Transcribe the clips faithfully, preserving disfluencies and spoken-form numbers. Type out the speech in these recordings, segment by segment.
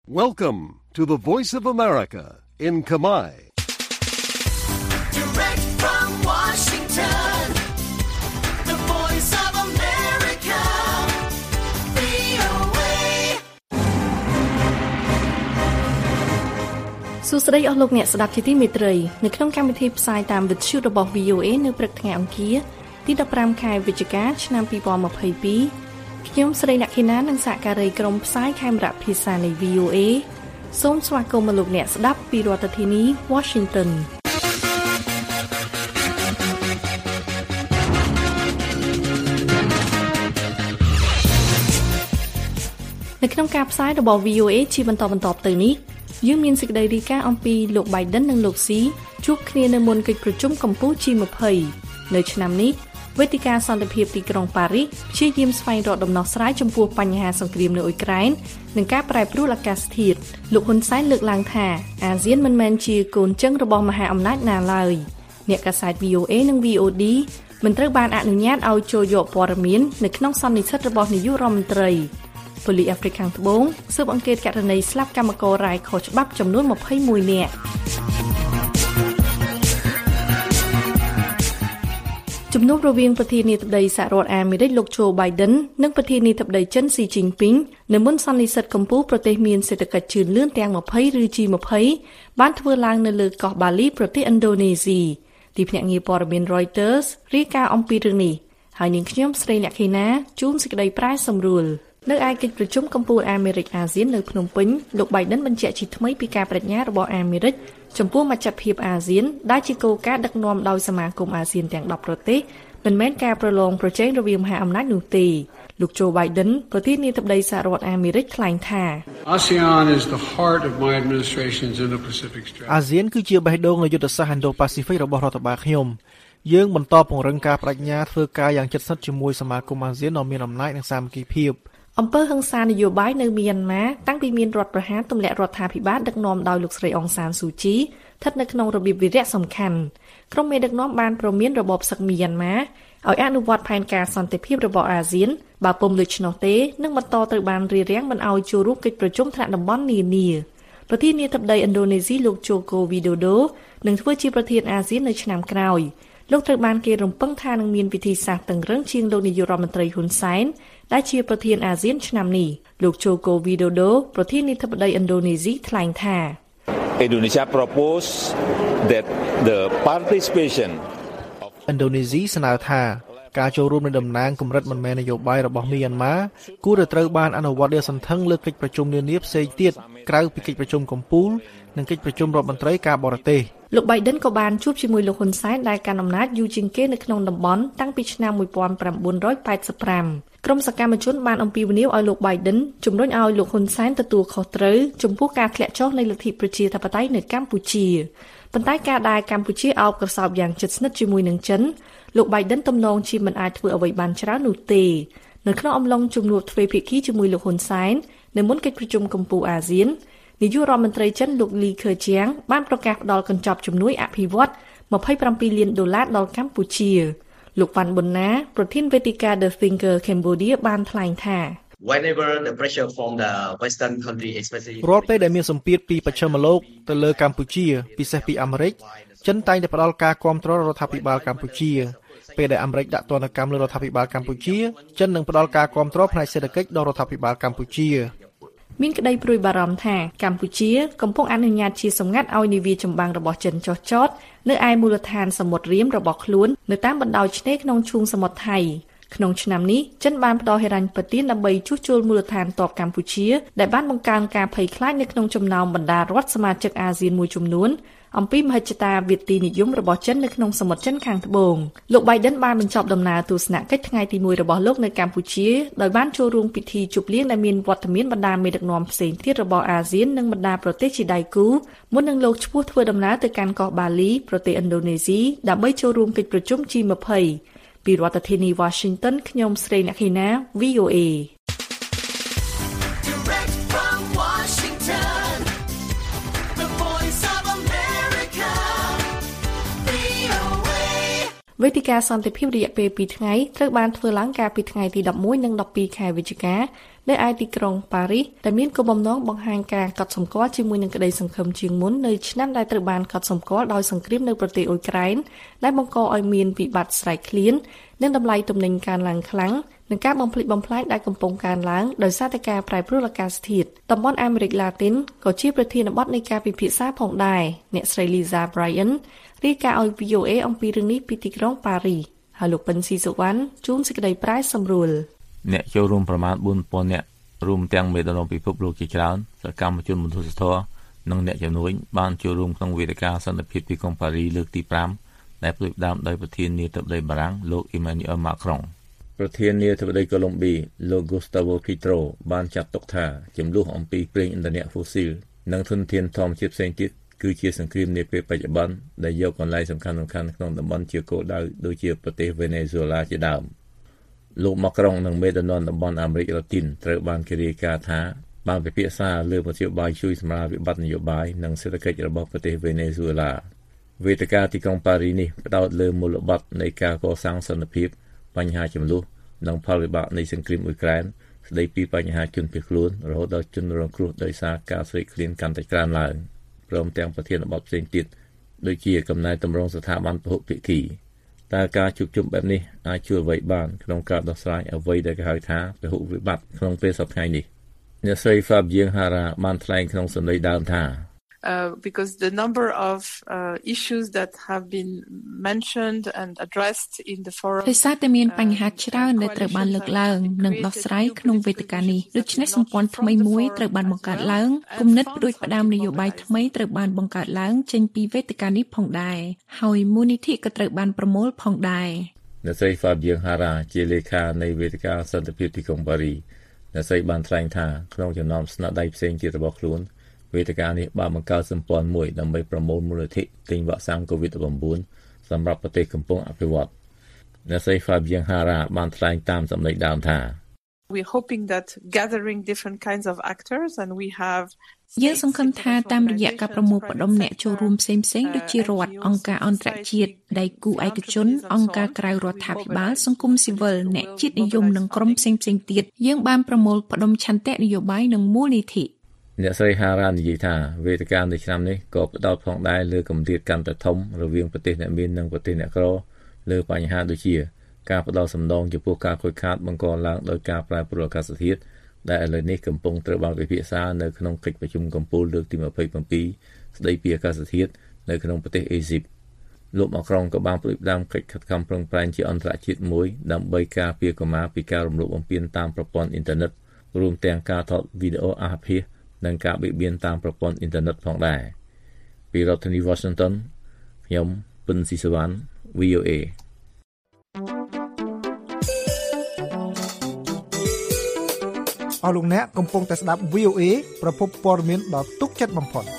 Welcome to the Voice of America in Khmer. Direct from Washington, the Voice of America, វី អូ เอ សួស្តីអស់លោកអ្នកស្ដាប់ជាទីមេត្រីនៅក្នុងកម្មវិធីផ្សាយតាមវិទ្យុរបស់ វី អូ เอ នៅព្រឹកថ្ងៃអង្គារទីដប់ប្រាំខែវិច្ឆិកាឆ្នាំពីរពាន់ម្ភៃពីរខ្ញុំស្រីអ្នកខេណានិងសហការីក្រុមផ្សាយខេមរៈភាសានៃ វី អូ เอ សូមស្វាគមន៍លោកអ្នកស្ដាប់ពីរដ្ឋធានី Washington នៅក្នុងការផ្សាយរបស់ វី អូ เอ ជាបន្តបន្តទៅនេះយើងមានសេចក្តីរាយការណ៍អំពីលោក Biden និងលោក Xi ជួបគ្នានៅមុនកិច្ចប្រជុំកម្ពុជា ជី ยี่สิบ នៅឆ្នាំនេះវេទិកាសន្តិភាពទីក្រុងប៉ារីសព្យាយាមស្វែងរកដំណោះស្រាយចំពោះបញ្ហាសង្គ្រាមនៅអ៊ុយក្រែននិងការប្រែប្រួលអាកាសធាតុលោកហ៊ុនសែនលើកឡើងថាអាស៊ានមិនមែនជាកូនជើងរបស់មហាអំណាចណាឡើយអ្នកកាសែត វី អូ เอ និង វី អូ ឌី មិនត្រូវបានអនុញ្ញាតឲ្យចូលយកព័ត៌មាននៅក្នុងសន្និសីទរបស់នាយករដ្ឋមន្ត្រីប៉ូលីសអាហ្វ្រិកខាងត្បូងស៊ើបអង្កេតករណីស្លាប់កម្មកររ៉ែខុសច្បាប់ចំនួនยี่สิบเอ็ดនាក់ជំនួបរវាងប្រធានាធិបតីសហរដ្ឋអាមេរិកលោកโจ Biden និងប្រធានាធិបតីចិន Xi Jinping នៅមុនសន្និសីទកម្ពុជាប្រទេសមានសេដ្ឋកិច្ចជឿនលឿនទាំងยี่สิบឬ จี ยี่สิบ បានធ្វើឡើងនៅលើកោះបាលីប្រទេសឥណ្ឌូនេស៊ីទីភ្នាក់ងារព័ត៌មាន Reuters រាយការណ៍អំពីរឿងនេះហើយនាងខ្ញុំស្រីអ្នកខេណាជួនសេចក្តីប្រែសម្រួលនៅឯកិច្ចប្រជុំកម្ពុជាអាមេរិកអាស៊ាននៅភ្នំពេញលោក Biden បញ្ជាក់ជាថ្មីពីការបដិញ្ញារបស់អាមេរិកចំពោះមជ្ឈភាពអាស៊ានដែលជាគោលការណ៍ដឹកនាំដោយសមាគមអាស៊ានទាំងដប់ប្រទេសមិនមែនការប្រឡងប្រជែងរវាងមហាអំណាចនោះទេលោកโจ Biden ប្រធានាធិបតីសហរដ្ឋអាមេរិកថ្លែងថា ASEAN is the heart of my administration's Indo-Pacific strategy អាស៊ានគឺជាបេះដូងនៃយុទ្ធសាស្ត្រ Indo-Pacific របស់រដ្ឋបាលខ្ញុំយើងបន្តពង្រឹងការបដិញ្ញាធ្វើការយ៉ាងជិតស្និទ្ធជាមួយសមាគមអាស៊ានដ៏មានអំណាចនិងសាមគ្គីភាពអំពើហិង្សានយោបាយនៅមីយ៉ាន់ម៉ាតាំងពីមានរដ្ឋប្រហារទម្លាក់រដ្ឋាភិបាលដឹកនាំដោយលោកស្រីអុងសានស៊ូជីស្ថិតនៅក្នុងរបៀបវិរៈសំខាន់ក្រុមមេដឹកនាំបានប្រមានរបបសឹកមីយ៉ាន់ម៉ាឲ្យអនុវត្តផែនការសន្តិភាពរបស់អាស៊ានបើពុំដូច្នោះទេនឹងបន្តត្រូវបានរារាំងមិនឲ្យចូលរួមកិច្ចប្រជុំថ្នាក់តំបន់នានាប្រធានាធិបតីឥណ្ឌូនេស៊ីលោកជូកូវីដូដូនឹងធ្វើជាប្រធានអាស៊ាននៅឆ្នាំក្រោយលោកត្រូវបានគេរំពឹងថានឹងមានវិធីសាស្ត្រតឹងរ៉ឹងជាងលោកនាយករដ្ឋមន្ត្រីហ៊ុនសែនដែលជាប្រធានអាស៊ានឆ្នាំនេះលោកជូកូវីដូដូប្រធានាធិបតីឥណ្ឌូនេស៊ីថ្លែងថា Indonesia propose that the participation of Indonesia ស្នើថាការចូលរួមនៃតំណាងកម្រិតមិនមែននយោបាយរបស់មីយ៉ាន់ម៉ាគួរតែត្រូវបានអនុវត្តដោយសន្ធឹងលើកិច្ចប្រជុំនានាផ្សេងទៀតក្រៅពីកិច្ចប្រជុំកំពូលនិងកិច្ចប្រជុំរដ្ឋមន្ត្រីការបរទេសលោក Biden ក៏បានជួបជាមួយលោកហ៊ុនសែនដែលកាន់អំណាចយូរជាងគេនៅក្នុងតំបន់តាំងពីឆ្នាំnineteen eighty-fiveក្រុមសកម្មជនបានអំពាវនាវឲ្យលោក Biden ជំរុញឲ្យលោកហ៊ុនសែនទទួលខុសត្រូវចំពោះការធ្លាក់ចុះនៃលទ្ធិប្រជាធិបតេយ្យនៅកម្ពុជាប៉ុន្តែការដែលកម្ពុជាអោបក្រសោបយ៉ាងជិតស្និទ្ធជាមួយនឹងចិនលោក Biden ទំនងជាមិនអាចធ្វើអ្វីបានច្រើននោះទេនៅក្នុងអំឡុងជំនួបទ្វេភាគីជាមួយលោកហ៊ុនសែននៅមុនកិច្ចប្រជុំកម្ពុជាអាស៊ាននាយករដ្ឋមន្ត្រីចិនលោកលីខឺជាងបានប្រកាសផ្តល់កញ្ចប់ជំនួយអភិវឌ្ឍtwenty-sevenលានដុល្លារដល់កម្ពុជាលោកវ៉ាន់ប៊ុនណាប្រធានវេទិកា The Thinker Cambodia បានថ្លែងថា Whenever the pressure from the western country especially រាល់ពេលដែលមានសម្ពាធពីបច្ចិមលោកទៅលើកម្ពុជាពិសេសពីអាមេរិកចិនតែងតែផ្តល់ការគាំទ្ររដ្ឋាភិបាលកម្ពុជាពេលដែលអាមេរិកដាក់ទណ្ឌកម្មលើរដ្ឋាភិបាលកម្ពុជាចិននឹងផ្តល់ការគាំទ្រផ្នែកសេដ្ឋកិច្ចដល់រដ្ឋាភិបាលកម្ពុជាមានក្តីព្រួយបារម្ភថាកម្ពុជាកំពុងអនុញ្ញាតជាសម្ងាត់ឲ្យនាវាចម្បាំងរបស់ចិនចុះចតនៅឯមូលដ្ឋានសមុទ្ររៀមរបស់ខ្លួននៅតាមបណ្ដោយឆ្នេរក្នុងឈូងសមុទ្រថៃក្នុងឆ្នាំនេះចិនបានផ្តល់ហិរញ្ញប្បទានដើម្បីជួសជុលមូលដ្ឋានទ័ពកម្ពុជាដែលបានបង្កើនការភ័យខ្លាចនៅក្នុងចំណោមបណ្ដារដ្ឋសមាជិកអាស៊ានមួយចំនួនអំពីមហិច្ឆតាវិទីនិយមរបស់ចិននៅក្នុងសមុទ្រចិនខាងត្បូងលោក Biden បានបញ្ចប់ដំណើរទស្សនកិច្ចថ្ងៃទីoneរបស់លោកនៅកម្ពុជាដោយបានចូលរួមពិធីជប់លៀងដែលមានវត្តមានបណ្ដាមេដឹកនាំផ្សេងទៀតរបស់អាស៊ាននិងបណ្ដាប្រទេសជាដៃគូមុននឹងលោកឈ្មោះធ្វើដំណើរទៅកាន់កោះបាលីប្រទេសឥណ្ឌូនេស៊ីដើម្បីចូលរួមកិច្ចប្រជុំ จี ยี่สิบ ពីរដ្ឋធានី Washington ខ្ញុំស្រីអ្នកខេណា វី អូ เอវេទិកាសន្តិភាពរយៈពេលពីរថ្ងៃត្រូវបានធ្វើឡើងកាលពីថ្ងៃទីដប់មួយនិងដប់ពីរខែវិច្ឆិកានៅឯទីក្រុងប៉ារីសដែលមានគោលបំណងបង្ហាញការកត់សម្គាល់ជាមួយនឹងក្តីសង្ឃឹមជាងមុននៅឆ្នាំដែលត្រូវបានកត់សម្គាល់ដោយសង្គ្រាមនៅប្រទេសអ៊ុយក្រែនដែលបង្កឲ្យមានវិបត្តិស្រែកឃ្លាននិងតម្លៃទំនិញកើនឡើងខ្លាំងនិងការបំផ្លិចបំផ្លាញដែលកំពុងកើនឡើងដោយសារតែការប្រែប្រួលអាកាសធាតុតំបន់អាមេរិកឡាទីនក៏ជាប្រធានបទនៃការពិភាក្សាផងដែរអ្នកស្រី Lisa Bryan រាយការណ៍ឲ្យ V O A អំពីរឿងនេះពីទីក្រុងប៉ារីសហើយលោកពិនស៊ីសុវណ្ណជួនសេចក្តីប្រាយសម្រួលអ្នកចូលរួមប្រមាណ bốnពាន់ នាក់រួមទាំងមេដឹកនាំពិភពលោកជាច្រើនសកម្មជនមនុស្សធម៌និងអ្នកជំនួយបានចូលរួមក្នុងវេទិកាសន្តិភាពទីក្រុងប៉ារីសលើកទីfiveដែលផ្ទុយផ្ដើមដោយប្រធានាធិបតីបារាំងលោក Emmanuel Macron ប្រធានាធិបតីកូឡុំប៊ីលោក Gustavo Petro បានចាត់ទុកថាចំនួនអំពីប្រេងឥន្ធនៈហ្វូស៊ីលនិងធនធានធម្មជាតិផ្សេងទៀតគឺជាសង្គ្រាមនាពេលបច្ចុប្បន្នដែលយកកន្លែងសំខាន់ៗក្នុងតំបន់ជាគោលដៅដូចជាប្រទេសវេណេស៊ុយឡាជាដើមលោកម៉ាក្រុងនិងមេដឹកនាំតំបន់អាមេរិកឡាទីនត្រូវបានគេរាយការណ៍ថាបានពិភាក្សាលើមធ្យោបាយជួយសម្រាលវិបត្តិនយោបាយនិងសេដ្ឋកិច្ចរបស់ប្រទេសវេណេស៊ុយឡាវេទិកាទីក្រុងប៉ារីសនេះផ្ដោតលើមូលបត្រនៃការកសាងសន្តិភាពបញ្ហាចំនួននិងផលវិបាកនៃសង្គ្រាមអ៊ុយក្រែនស្ដីពីបញ្ហាជនភៀសខ្លួនរហូតដល់ជនរងគ្រោះដោយសារការស្រេកឃ្លានកាន់តែច្រើនឡើងព្រមទាំងប្រធានបទផ្សេងទៀតដូចជាកំណែទម្រង់ស្ថាប័នពហុភាគីតើការជួបជុំបែបនេះអាចជួយអ្វីបានក្នុងការដោះស្រាយអ្វីដែលគេហៅថាពហុវិបត្តិក្នុងពេលសប្តាហ៍នេះអ្នកស្រី Fabian Hara បានថ្លែងក្នុងសម្ដីដើមថា Uh, because the number of uh, issues that have been mentioned and addressed in the forum ដោយសារតែមានបញ្ហាច្រើនដែលត្រូវបានលើកឡើងនិងដោះស្រាយក្នុងវេទិកានេះដូច្នេះសម្ព័ន្ធថ្មីមួយត្រូវបានបង្កើតឡើងគំនិតផ្ដួចផ្ដើមនយោបាយថ្មីត្រូវបានបង្កើតឡើងចេញពីវេទិកានេះផងដែរហើយមូលនិធិក៏ត្រូវបានប្រមូលផងដែរអ្នកស្រី Fabian Hara ជាលេខានៃវេទិកាសន្តិភាពទីក្រុងប៉ារីសអ្នកស្រីបានថ្លែងថាក្នុងចំណោមស្នាដៃផ្សេងទៀតរបស់ខ្លួនវេទិកានេះបានបង្កើតសម្ព័ន្ធមួយដើម្បីប្រមូលមូលនិធិទិញវ៉ាក់សាំង COVID nineteen សម្រាប់ប្រទេសកំពុងអភិវឌ្ឍន៍អ្នកស្រី Fabian Hara បានថ្លែងតាមសម្ដីដើមថា We're hoping that gathering different kinds of actors and we have យើងសង្ឃឹមថាតាមរយៈការប្រមូលផ្ដុំអ្នកចូលរួមផ្សេងៗដូចជារដ្ឋអង្គការអន្តរជាតិដៃគូឯកជនអង្គការក្រៅរដ្ឋាភិបាលសង្គមស៊ីវិលអ្នកជាតិនិយមនិងក្រុមផ្សេងៗទៀតយើងបានប្រមូលផ្ដុំឆន្ទៈនយោបាយនិងមូលនិធិអ្នកស្រី Hara និយាយថាវេទិកានៃឆ្នាំនេះក៏ផ្ដោតផងដែរលើគម្លាតកាន់តែធំរវាងប្រទេសអ្នកមាននិងប្រទេសអ្នកក្រលើបញ្ហាដូចជាការផ្ដោតសំដងចំពោះការខូចខាតបង្កឡើងដោយការប្រែប្រួលអាកាសធាតុដែលឥឡូវនេះកំពុងត្រូវបានពិភាក្សានៅក្នុងកិច្ចប្រជុំកំពូលលើកទីtwenty-sevenស្ដីពីអាកាសធាតុនៅក្នុងប្រទេសអេស៊ីបលោកម៉ាក្រុងក៏បានផ្ដួចផ្ដើមកិច្ចខិតខំប្រឹងប្រែងជាអន្តរជាតិមួយដើម្បីការពារកុមារពីការរំលោភបំពានតាមប្រព័ន្ធអ៊ីនធឺណិតរួមទាំងការថតវីដេអូអាភាសនិងការបៀតបៀនតាមប្រព័ន្ធអ៊ីនធឺណិតផងដែរពីរដ្ឋធានី Washington ខ្ញុំពិនស៊ីសវណ្ណ V O A អស់លោកអ្នកកំពុងតែស្ដាប់ V O A ប្រភពព័ត៌មានដ៏ទុកចិត្តបំផុត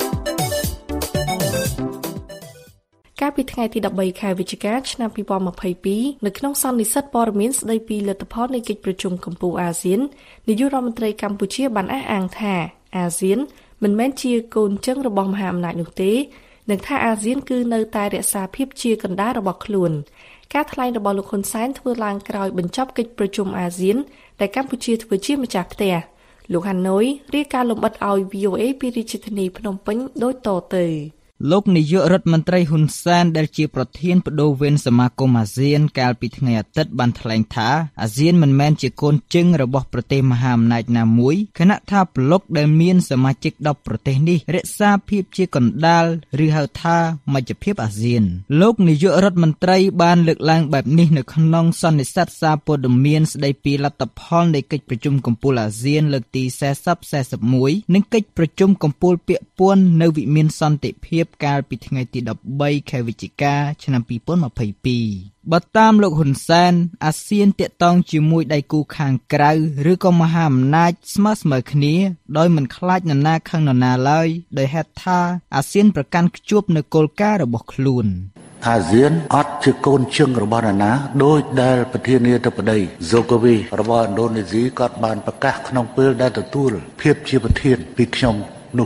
កាលពីថ្ងៃទីthirteenខែវិច្ឆិកាឆ្នាំtwenty twenty-twoនៅក្នុងសន្និសីទព័ត៌មានស្ដីពីលទ្ធផលនៃកិច្ចប្រជុំកំពូលអាស៊ាននាយករដ្ឋមន្ត្រីកម្ពុជាបានអះអាងថាអាស៊ានមិនមែនជាកូនជើងរបស់មហាអំណាចនោះទេនិងថាអាស៊ានគឺនៅតែរក្សាភាពជាកណ្ដាលរបស់ខ្លួនការថ្លែងរបស់លោកហ៊ុនសែនធ្វើឡើងក្រោយបញ្ចប់កិច្ចប្រជុំអាស៊ានដែលកម្ពុជាធ្វើជាម្ចាស់ផ្ទះលោកហាណូយរាយការណ៍លម្អិតឲ្យ V O A ពីរាជធានីភ្នំពេញដូចតទៅលោកនាយករដ្ឋមន្ត្រីហ៊ុនសែនដែលជាប្រធានបដូវវេនសមាគមអាស៊ានកាលពីថ្ងៃអាទិត្យបានថ្លែងថាអាស៊ានមិនមែនជាកូនជើងរបស់ប្រទេសមហាអំណាចណាមួយខណៈថាប្លុកដែលមានសមាជិកtenប្រទេសនេះរក្សាភាពជាកណ្ដាលឬហៅថាមជ្ឈភាពអាស៊ានលោកនាយករដ្ឋមន្ត្រីបានលើកឡើងបែបនេះនៅក្នុងសន្និសីទសារព័ត៌មានស្ដីពីលទ្ធផលនៃកិច្ចប្រជុំកំពូលអាស៊ានលើកទីforty forty-oneនិងកិច្ចប្រជុំកំពូលពាក់ព័ន្ធនៅវិមានសន្តិភាពកាលពីថ្ងៃទីthirteenខែវិច្ឆិកាឆ្នាំtwenty twenty-twoបើតាមលោកហ៊ុនសែនអាស៊ានតាក់ទងជាមួយដៃគូខាងក្រៅឬក៏មហាអំណាចស្មើស្មើគ្នាដោយមិនខ្លាចនរណាខឹងនរណាឡើយដោយហេតុថាអាស៊ានប្រកាន់ខ្ជាប់នូវគោលការណ៍របស់ខ្លួនអាស៊ានអត់ជាកូនជើងរបស់នរណាដោយដែលប្រធានាធិបតី Jokowi របស់ឥណ្ឌូនេស៊ីក៏បានប្រកាសក្នុងពេលដែលទទួលភាពជាប្រធានពីខ្ញុំនោះទេ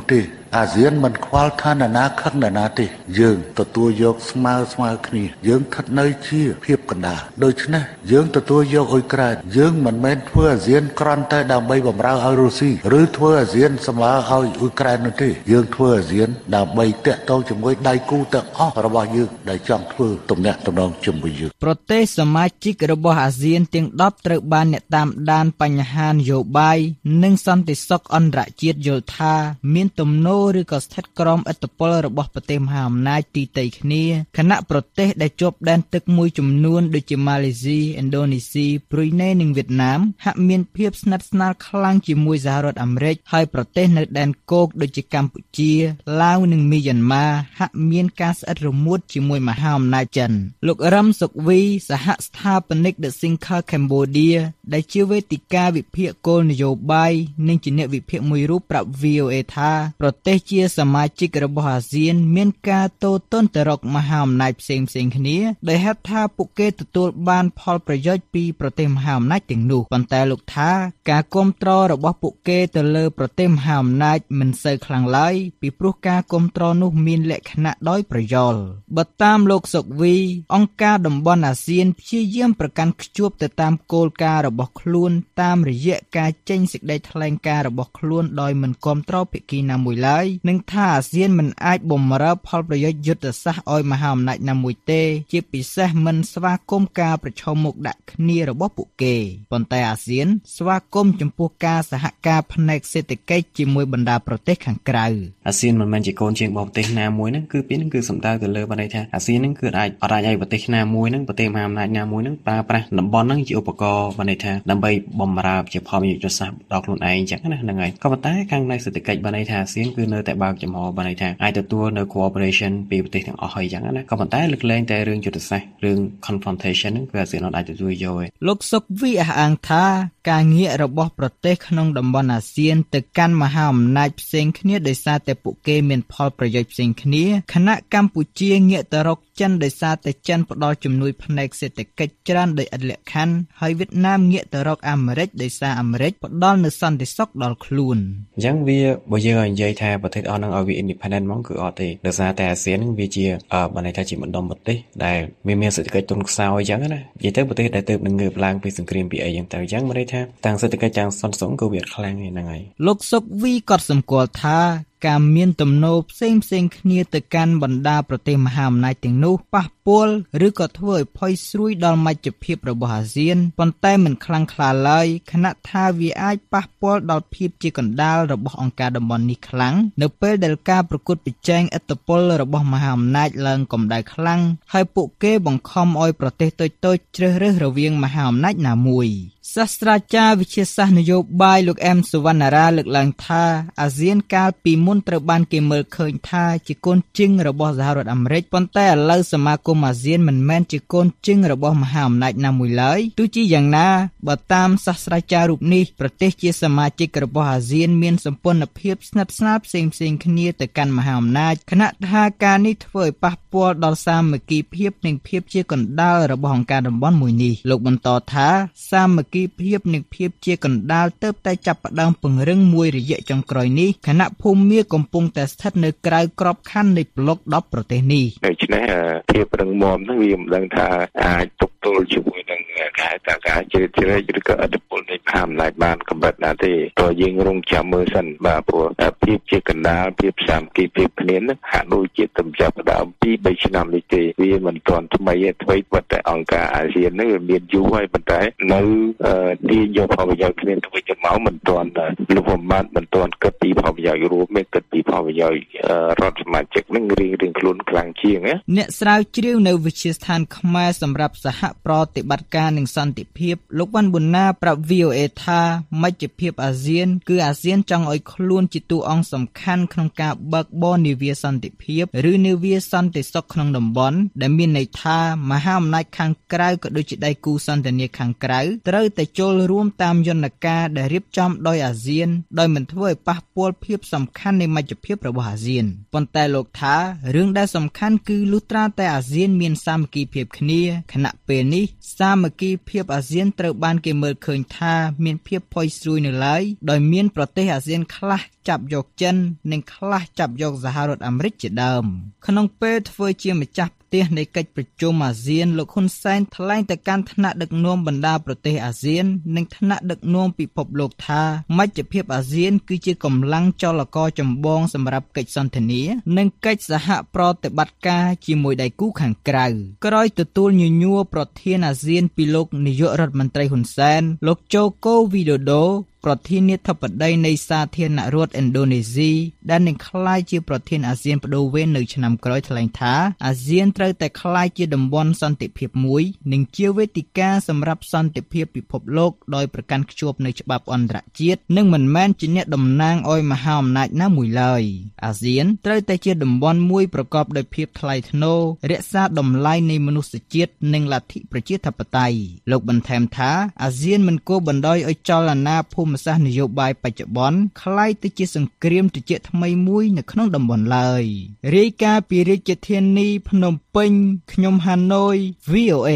អាស៊ានមិនខ្វល់ថាណាខឹងណាទេយើងទទួលយកស្មើស្មើគ្នាយើងស្ថិតនៅជាភាពកណ្ដាលដូច្នេះយើងទទួលយកអ៊ុយក្រែនយើងមិនមែនធ្វើអាស៊ានគ្រាន់តែដើម្បីបម្រើឲ្យរុស្ស៊ីឬធ្វើអាស៊ានសម្រាប់ឲ្យអ៊ុយក្រែននោះទេយើងធ្វើអាស៊ានដើម្បីតាក់ទងជាមួយដៃគូទាំងអស់របស់យើងដែលចង់ធ្វើទំនាក់ទំនងជាមួយយើងប្រទេសសមាជិករបស់អាស៊ានទាំងដប់ត្រូវបានអ្នកតាមដានបញ្ហានយោបាយនិងសន្តិសុខអន្តរជាតិយល់ថាមានទំនោរឬក៏ស្ថិតក្រោមឥទ្ធិពលរបស់ប្រទេសមហាអំណាចទីទៃគ្នាខណៈប្រទេសដែលជាប់ដែនទឹកមួយចំនួនដូចជាម៉ាឡេស៊ីឥណ្ឌូនេស៊ីប្រ៊ុយណេនិងវៀតណាមហាក់មានភាពស្និទ្ធស្នាលខ្លាំងជាមួយសហរដ្ឋអាមេរិកហើយប្រទេសនៅដែនគោកដូចជាកម្ពុជាឡាវនិងមីយ៉ាន់ម៉ាហាក់មានការស្អិតរមួតជាមួយមហាអំណាចចិនលោករឹមសុកវីសហស្ថាបនិក The Single Cambodia ដែលជាវេទិកាវិភាគគោលនយោបាយនិងជាអ្នកវិភាគមួយរូបប្រាប់ វី អូ អេ ថាប្រទេសជាសមាជិករបស់អាស៊ានមានការតូតន់ទៅរកមហាអំណាចផ្សេងផ្សេងគ្នាដោយហេតុថាពួកគេទទួលបានផលប្រយោជន៍ពីប្រទេសមហាអំណាចទាំងនោះប៉ុន្តែលោកថាការគាំទ្ររបស់ពួកគេទៅលើប្រទេសមហាអំណាចមិនសូវខ្លាំងឡើយពីព្រោះការគាំទ្រនោះមានលក្ខណៈដោយប្រយោលបើតាមលោកសុកវីអង្គការតំបន់អាស៊ានព្យាយាមប្រកាន់ខ្ជាប់ទៅតាមគោលការណ៍របស់ខ្លួនតាមរយៈការចេញសេចក្តីថ្លែងការណ៍របស់ខ្លួនដោយមិនគាំទ្រភាគីណាមួយឡើយនិងថាអាស៊ានមិនអាចបម្រើផលប្រយោជន៍យុទ្ធសាស្ត្រឲ្យមហាអំណាចណាមួយទេជាពិសេសមិនស្វាគមន៍ការប្រឈមមុខដាក់គ្នារបស់ពួកគេប៉ុន្តែអាស៊ានស្វាគមន៍ចំពោះការសហការផ្នែកសេដ្ឋកិច្ចជាមួយបណ្ដាប្រទេសខាងក្រៅអាស៊ានមិនមែនជាកូនជាងរបស់ប្រទេសណាមួយហ្នឹងគឺពីហ្នឹងគឺសំដៅទៅលើបានន័យថាអាស៊ានហ្នឹងគឺអាចអត់អាចឲ្យប្រទេសណាមួយហ្នឹងប្រទេសមហាអំណាចណាមួយហ្នឹងប្រើប្រាស់តំបន់ហ្នឹងជាឧបករណ៍បានន័យថាដើម្បីបម្រើជាផលប្រយោជន៍យុទ្ធសាស្ត្រដល់ខ្លួនឯងអញ្ចឹងណាហ្នឹងហើយក៏ប៉ុន្តែខាងផ្នែកសេដ្ឋកិច្ចបានន័យថាអាស៊ានគឺនៅតែបើកចំហបានន័យថាអាចទទួលនៅ cooperation ពីប្រទេសទាំងអស់ហើយអញ្ចឹងណាក៏ប៉ុន្តែលើកលែងតែរឿងយុទ្ធសាស្ត្ររឿង confrontation ហ្នឹងគឺអាស៊ានអាចទទួលយកឯងលោកសុកវីអះអាងថាការងាករបស់ប្រទេសក្នុងតំបន់អាស៊ានទៅកាន់មហាអំណាចផ្សេងគ្នាដោយសារតែពួកគេមានផលប្រយោជន៍ផ្សេងគ្នាខណៈកម្ពុជាងាកទៅរកចិនដោយសារតែចិនផ្ដល់ជំនួយផ្នែកសេដ្ឋកិច្ចច្រើនដោយឥតលក្ខខណ្ឌហើយវៀតណាមងាកទៅរកអាមេរិកដោយសារអាមេរិកផ្ដល់នូវសន្តិសុខដល់ខ្លួនអញ្ចឹងវាបើយើងនិយាយថាប្រទេសអស់ហ្នឹងឲ្យវា independent ហ្មងគឺអត់ទេដោយសារតែអាស៊ានហ្នឹងវាជាបានន័យថាជាបណ្ដុំប្រទេសដែលមានមានសេដ្ឋកិច្ចទុនខ្សោយអញ្ចឹងណានិយាយទៅប្រទេសដែលទើបនឹងងើបឡើងពីសង្គ្រាមពីអីអញ្ចឹងទៅអញ្ចឹងមានន័យថាទាំងសេដ្ឋកិច្ចទាំងសន្តិសុខក៏វាខ្លាំងហ្នឹងហើយលោកសុកវីក៏សម្គាល់ថាការមានទំនោរផ្សេងផ្សេងគ្នាទៅកាន់បណ្ដាប្រទេសមហាអំណាចទាំងនោះប៉ះពាល់ឬក៏ធ្វើឲ្យផុយស្រួយដល់មជ្ឈភាពរបស់អាស៊ានប៉ុន្តែមិនខ្លាំងក្លាឡើយខណៈថាវាអាចប៉ះពាល់ដល់ភាពជាកណ្ដាលរបស់អង្គការតំបន់នេះខ្លាំងនៅពេលដែលការប្រកួតប្រជែងឥទ្ធិពលរបស់មហាអំណាចឡើងកម្ដៅខ្លាំងហើយពួកគេបង្ខំឲ្យប្រទេសតូចៗជ្រើសរើសរវាងមហាអំណាចណាមួយសាស្ត្រាចារ្យវិទ្យាសាស្ត្រនយោបាយលោកអែមសុវណ្ណារាលើកឡើងថាអាស៊ានកាលពីមុនត្រូវបានគេមើលឃើញថាជាកូនជិងរបស់សហរដ្ឋអាមេរិកប៉ុន្តែឥឡូវសមាគមអាស៊ានមិនមែនជាកូនជិងរបស់មហាអំណាចណាមួយឡើយទោះជាយ៉ាងណាបើតាមសាស្ត្រាចារ្យរូបនេះប្រទេសជាសមាជិករបស់អាស៊ានមានសម្ព័ន្ធភាពស្និទ្ធស្នាលផ្សេងផ្សេងគ្នាទៅកាន់មហាអំណាចខណៈថាការនេះធ្វើឲ្យប៉ះពាល់ដល់សាមគ្គីភាពនិងភាពជាកណ្ដាលរបស់អង្គការតំបន់មួយនេះលោកបន្តថាសាមគ្គីភាពនិងភាពជាកណ្ដាលទៅតែចាប់ផ្ដើមពង្រឹងមួយរយៈចុងក្រោយនេះខណៈភូមិកំពុងតែស្ថិតនៅក្រៅក្របខ័ណ្ឌនៃប្លុកដប់ប្រទេសនេះដូច្នេះភាពរឹងមាំហ្នឹងវាមិនដឹងថាអាចទប់ទល់ជាមួយនឹងការតាការជ្រៀតជ្រែកឬក៏អធិបុលនៃមហាអំណាចបានកម្រិតណាទេព្រោះយើងរងចាំមើលសិនបាទព្រោះភាពជាកណ្ដាលភាពសាមគ្គីភាពគ្នាហ្នឹងហាក់ដូចជាទំចាប់ផ្ដើមពីរបីឆ្នាំនេះទេវាមិនទាន់ថ្មីទេថ្មីប៉ុន្តែអង្គការអាស៊ានហ្នឹងវាមានយូរហើយប៉ុន្តែនៅទាញយកផលប្រយោជន៍គ្នាទៅវិញទៅមកមិនទាន់លុបបំបាត់មិនទាន់គិតពីផលប្រយោជន៍រួមទេគិតពីផលប្រយោជន៍រដ្ឋសមាជិកនឹងរៀងរៀងខ្លួនខ្លាំងជាងណាអ្នកស្រាវជ្រាវនៅវិទ្យាស្ថានខ្មែរសម្រាប់សហប្រតិបត្តិការនិងសន្តិភាពលោកវ៉ាន់ប៊ុនណាប្រាប់ វី អូ អេ ថាមជ្ឈភាពអាស៊ានគឺអាស៊ានចង់ឲ្យខ្លួនជាតួអង្គសំខាន់ក្នុងការបើកបរនាវាសន្តិភាពឬនាវាសន្តិសុខក្នុងតំបន់ដែលមានន័យថាមហាអំណាចខាងក្រៅក៏ដូចជាដៃគូសន្តិនិកខាងក្រៅត្រូវតែចូលរួមតាមយន្តការដែលរៀបចំដោយអាស៊ានដោយមិនធ្វើឲ្យប៉ះពាល់ភាពសំខាន់នៃមជ្ឈភាពរបស់អាស៊ានប៉ុន្តែលោកថារឿងដែលសំខាន់គឺលុះត្រាតែអាស៊ានមានសាមគ្គីភាពគ្នាខណៈពេលនេះសាមគីភាពអាស៊ានត្រូវបានគេមើលឃើញថាមានភាពផុយស្រួយនៅឡើយដោយមានប្រទេសអាស៊ានខ្លះចាប់យកចិននិងខ្លះចាប់យកសហរដ្ឋអាមេរិកជាដើមក្នុងពេលធ្វើជាម្ចាស់ផ្ទះនៃកិច្ចប្រជុំអាស៊ានលោកហ៊ុនសែនថ្លែងទៅកាន់ថ្នាក់ដឹកនាំបណ្ដាប្រទេសអាស៊ាននិងថ្នាក់ដឹកនាំពិភពលោកថាមជ្ឈភាពអាស៊ានគឺជាកម្លាំងចលករចម្បងសម្រាប់កិច្ចសន្ទនានិងកិច្ចសហប្រតិបត្តិការជាមួយដៃគូខាងក្រៅក្រោយទទួលញញួរប្រធានអាស៊ានពីលោកនាយករដ្ឋមន្ត្រីហ៊ុនសែនលោកជូកូវីដូដូប្រធានាធិបតីនៃសាធារណរដ្ឋឥណ្ឌូនេស៊ីដែលនឹងក្លាយជាប្រធានអាស៊ានបដូវវេននៅឆ្នាំក្រោយថ្លែងថាអាស៊ានត្រូវតែក្លាយជាតំបន់សន្តិភាពមួយនិងជាវេទិកាសម្រាប់សន្តិភាពពិភពលោកដោយប្រកាន់ខ្ជាប់នូវច្បាប់អន្តរជាតិនិងមិនមែនជាអ្នកតំណាងឲ្យមហាអំណាចណាមួយឡើយអាស៊ានត្រូវតែជាតំបន់មួយប្រកបដោយភាពថ្លៃថ្នូររក្សាតម្លៃនៃមនុស្សជាតិនិងលទ្ធិប្រជាធិបតេយ្យលោកបន្ថែមថាអាស៊ានមិនគួរបណ្ដោយឲ្យចលនាភូមិសាស្ត្រនយោបាយបច្ចុប្បន្នคล้ายទៅជាសង្គ្រាមត្រជាក់ថ្មីមួយនៅក្នុងតំបន់ឡើយរាយការណ៍ពីរាជធានីភ្នំពេញខ្ញុំហាណូយ វី អូ เอ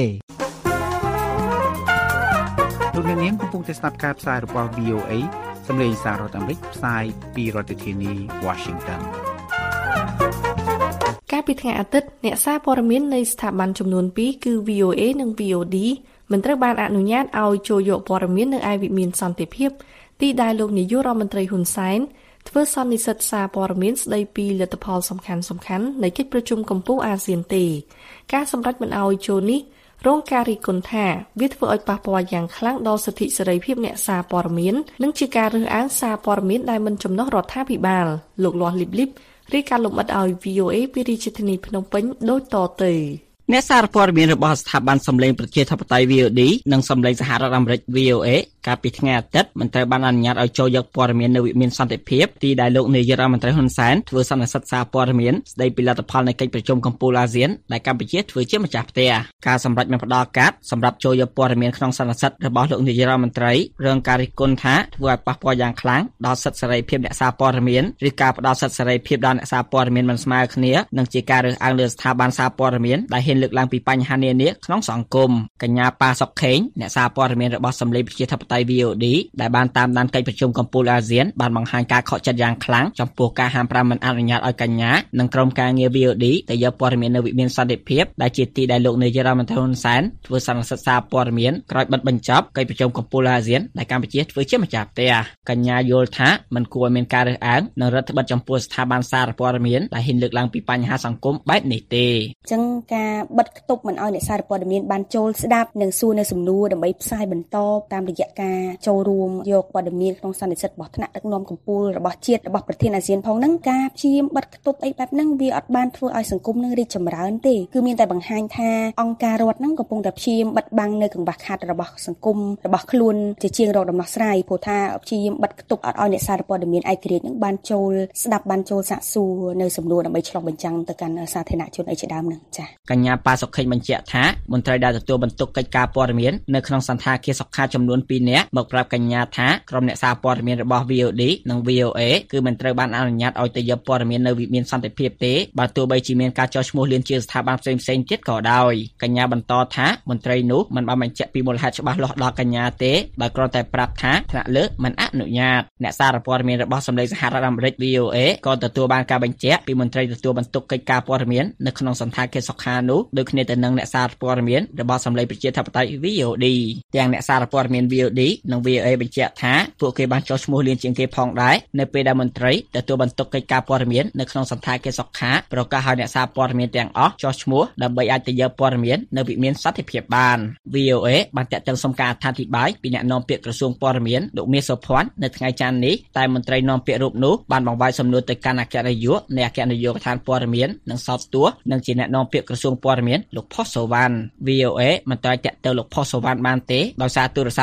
លោកអ្នកនាងកំពុងតែស្ដាប់ការផ្សាយរបស់ វី អូ เอ សម្លេងសាររដ្ឋអាមេរិកផ្សាយពីរដ្ឋធានី Washington កាលពីថ្ងៃអាទិត្យអ្នកសារព័ត៌មាននៃស្ថាប័នចំនួនពីរគឺ វី អូ เอ និង វី អូ ឌី មិនត្រូវបានអនុញ្ញាតឲ្យចូលយកព័ត៌មាននៅឯវិមានសន្តិភាពទីដែលលោកនាយករដ្ឋមន្ត្រីហ៊ុនសែនធ្វើសន្និសីទសារព័ត៌មានស្ដីពីលទ្ធផលសំខាន់សំខាន់នៃកិច្ចប្រជុំកំពូលអាស៊ានទេការសម្រេចមិនឲ្យចូលនេះរងការរិះគន់ថាវាធ្វើឲ្យប៉ះពាល់យ៉ាងខ្លាំងដល់សិទ្ធិសេរីភាពអ្នកសារព័ត៌មាននិងជាការរើសអើងសារព័ត៌មានដែលមិនចំណុះរដ្ឋាភិបាលលោកលាស់លីបលីបរាយការណ៍លម្អិតឲ្យ វី អូ เอ ពីរាជធានីភ្នំពេញដូចតទៅអ្នកសារព័ត៌មានរបស់ស្ថាប័នសម្លេងប្រជាធិបតេយ្យ វី អូ ឌី និងសម្លេងសហរដ្ឋអាមេរិក វី អូ เอ កាលពីថ្ងៃអាទិត្យមិនត្រូវបានអនុញ្ញាតឲ្យចូលយកព័ត៌មាននៅវិមានសន្តិភាពទីដែលលោកនាយករដ្ឋមន្ត្រីហ៊ុនសែនធ្វើសន្និសីទសារព័ត៌មានស្ដីពីលទ្ធផលនៃកិច្ចប្រជុំកំពូលអាស៊ានដែលកម្ពុជាធ្វើជាម្ចាស់ផ្ទះការសម្រេចមិនផ្ដល់កាតសម្រាប់ចូលយកព័ត៌មានក្នុងសន្និសីទរបស់លោកនាយករដ្ឋមន្ត្រីរងការរិះគន់ថាធ្វើឲ្យប៉ះពាល់យ៉ាងខ្លាំងដល់សិទ្ធិសេរីភាពអ្នកសារព័ត៌មានឬការផ្ដល់សិទ្ធិសេរីភាពដល់អ្នកសារព័ត៌មានមិនស្មើគ្នានិងជាការរើសអើងលើស្ថាប័នសារព័ត៌មានដែលហ៊ានលើកឡើងពីបញ្ហានានាក្នុងសង្គមកញ្ញាប៉ាសុកខេងអ្នកសារព័ត៌មានរបស់សម្លេងប្រជាធិបតេយ្យ វី អូ ឌី ដែលបានតាមដានកិច្ចប្រជុំកំពូលអាស៊ានបានបង្ហាញការខកចិត្តយ៉ាងខ្លាំងចំពោះការហាមប្រាមមិនអនុញ្ញាតឲ្យកញ្ញានិងក្រុមការងារ វី អូ ឌី ទៅយកព័ត៌មាននៅវិមានសន្តិភាពដែលជាទីដែលលោកនាយករដ្ឋមន្ត្រីហ៊ុនសែនធ្វើសន្និសីទសារព័ត៌មានក្រោយបិទបញ្ចប់កិច្ចប្រជុំកំពូលអាស៊ានដែលកម្ពុជាធ្វើជាម្ចាស់ផ្ទះកញ្ញាយល់ថាមិនគួរឲ្យមានការរើសអើងនិងរដ្ឋបិទចំពោះស្ថាប័នសារព័ត៌មានដែលហ៊ានលើកឡើងពីបញ្ហាសង្គមបែបនេះទេអញ្ចឹងការបិទគប់មិនឲ្យអ្នកសារព័ត៌មានបានចូលស្ដាប់និងសួរនៅសំណួរដើម្បីផ្សាយបន្តតាមរយៈការចូលរួមយកព័ត៌មានក្នុងសន្និសីទរបស់ថ្នាក់ដឹកនាំកម្ពុជារបស់ជាតិរបស់ប្រធានអាស៊ានផងហ្នឹងការព្យាយាមបិទគប់អីបែបហ្នឹងវាអត់បានធ្វើឲ្យសង្គមនឹងរីកចម្រើនទេគឺមានតែបង្ហាញថាអង្គការរដ្ឋហ្នឹងកំពុងតែព្យាយាមបិទបាំងនៅកង្វះខាតរបស់សង្គមរបស់ខ្លួនជាជាងរកដំណោះស្រាយព្រោះថាព្យាយាមបិទគប់អត់ឲ្យអ្នកសារព័ត៌មានឯករាជ្យហ្នឹងបានចូលស្ដាប់បានចូលសាកសួរនៅសំណួរដើម្បីឆ្លុះបញ្ចាំងទៅកាន់សាធារណជនអីជាដើមហ្នឹងចា៎កញ្ញាប៉ាសុខេងបញ្ជាក់ថាមន្ត្រីដែលទទួលបន្ទុកកិច្ចការព័ត៌មាននៅក្នុងសន្តាគារសុខាចំនួនពីរនាក់មកប្រាប់កញ្ញាថាក្រុមអ្នកសារព័ត៌មានរបស់ វី អូ ឌី និង វី អូ เอ គឺមិនត្រូវបានអនុញ្ញាតឲ្យទៅយកព័ត៌មាននៅវិមានសន្តិភាពទេបើទោះបីជាមានការចោទឈ្មោះលៀនជាស្ថាប័នផ្សេងៗទៀតក៏ដោយកញ្ញាបន្តថាមន្ត្រីនោះមិនបានបញ្ជាក់ពីមូលហេតុច្បាស់លាស់ដល់កញ្ញាទេដោយគ្រាន់តែប្រាប់ថាថ្នាក់លើមិនអនុញ្ញាតអ្នកសារព័ត៌មានរបស់សម្លេងសហរដ្ឋអាមេរិក វី អូ เอ ក៏ទទួលបានការបញ្ជាក់ពីមន្ត្រីទទួលបន្ទុកកិច្ចការព័ត៌មាននៅក្នុងសន្តាគារសុខានោះដូចគ្នាទៅនឹងអ្នកសារព័ត៌មានរបស់សម្លេងប្រជាធិបតេយ្យ វី អូ ឌី ទាំងអ្នកសារព័ត៌មាន វី អូ ឌី និង វី អូ เอ បញ្ជាក់ថាពួកគេបានចោទឈ្មោះលៀនជាងគេផងដែរនៅពេលដែលមន្ត្រីទទួលបន្ទុកកិច្ចការព័ត៌មាននៅក្នុងសន្តាគារសុខាប្រកាសឲ្យអ្នកសារព័ត៌មានទាំងអស់ចោទឈ្មោះដើម្បីអាចទៅយកព័ត៌មាននៅវិមានសន្តិភាពបាន វី អូ เอ បានតាក់ទងសុំការអធិប្បាយពីអ្នកនាំពាក្យក្រសួងព័ត៌មានលោកមាសសុភ័ណ្ឌនៅថ្ងៃច័ន្ទនេះតែមន្ត្រីនាំពាក្យរូបនោះបានបង្វែរសំណួរទៅកាន់អគ្គនាយកនៃអគ្គនាយកដ្ឋានព័ត៌មាននិងសោតទោសនិងជាអ្នកនាំពាក្យក្រសួងព័ត៌មានលោកផុសសូវ៉ាន់ វី អូ เอ មិនទាន់តាក់ទងលោកផុសសូវ៉ាន់បានទេដោយសារទូរស័ព្ទលោករក